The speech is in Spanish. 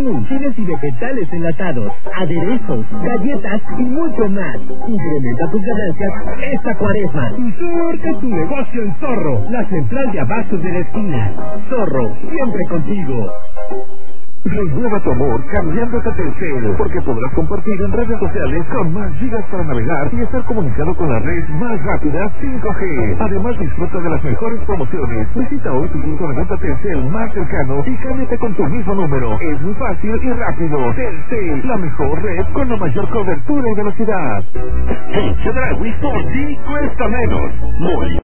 atún, chiles y vegetales enlatados, aderezos, galletas y mucho más. Incrementa tus ganancias esta cuaresma y surte tu negocio en Zorro, la central de abastos de la esquina. Zorro, siempre contigo. Renueva tu amor cambiándote a Telcel, porque podrás compartir en redes sociales con más gigas para navegar y estar comunicado con la red más rápida 5G. Además, disfruta de las mejores promociones. Visita hoy tu punto de venta Telcel más cercano y cámbiate con tu mismo número. Es muy fácil y rápido. Telcel, la mejor red con la mayor cobertura y velocidad. En Chedraui por ti cuesta menos. Muy